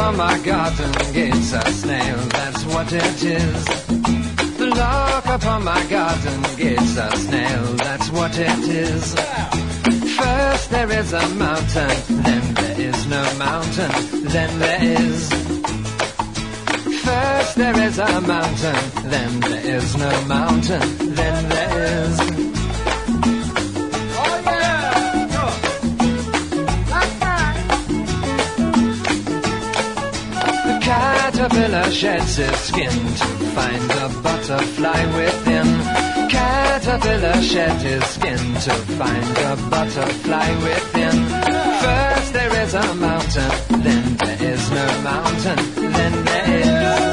upon my garden gates, a snail, that's what it is. The lock upon my garden gates, a snail, that's what it is. First there is a mountain, then there is no mountain, then there is. First there is a mountain, then there is no mountain, then there is. Oh yeah! The caterpillar sheds its skin to find a butterfly within. Caterpillar sheds his skin to find a butterfly within. First there is a mountain, then there is no mountain, then there is.